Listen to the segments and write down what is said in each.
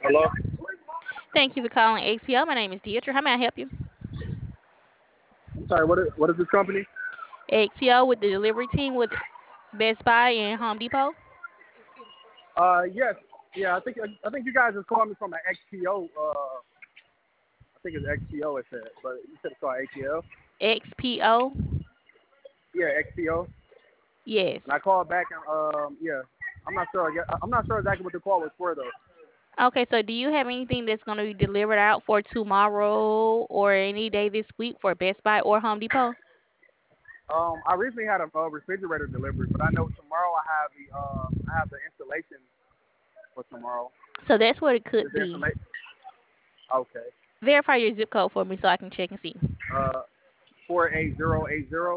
Hello? Thank you for calling XPO. My name is Deidre. How may I help you? I'm sorry, what is this company? XPO with the delivery team with Best Buy and Home Depot. Yes. Yeah, I think you guys are calling me from an XPO. I think it's XPO it said, but you said it's called ATL. XPO? Yeah, XPO. And I Yes. called back and yeah, I'm not sure. I'm not sure exactly what the call was for though. Okay, so do you have anything that's going to be delivered out for tomorrow or any day this week for Best Buy or Home Depot? I recently had a refrigerator delivery, but I know tomorrow I have the installation for tomorrow. So that's what it Is could the be. installation? Okay. Verify your zip code for me so I can check and see. Uh, 48080.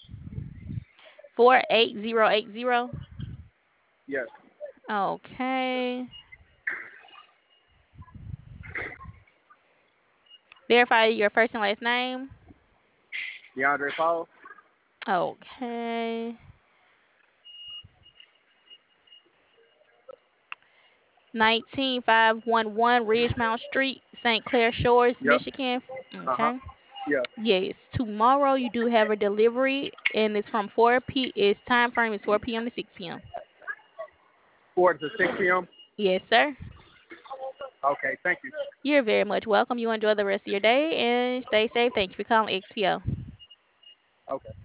48080. Yes. Okay. Verify your first and last name. DeAndre Powell. Okay. 19511 Ridgemount Street, St. Clair Shores, Yep. Michigan. Uh huh. Okay. Yeah. Yes. Tomorrow you do have a delivery and it's from 4 p. Its time frame is 4 p.m. to 6 p.m. 4 to 6 p.m. Yes, sir. Okay. Thank you. You're very much welcome. You enjoy the rest of your day and stay safe. Thank you for calling XPO. Okay.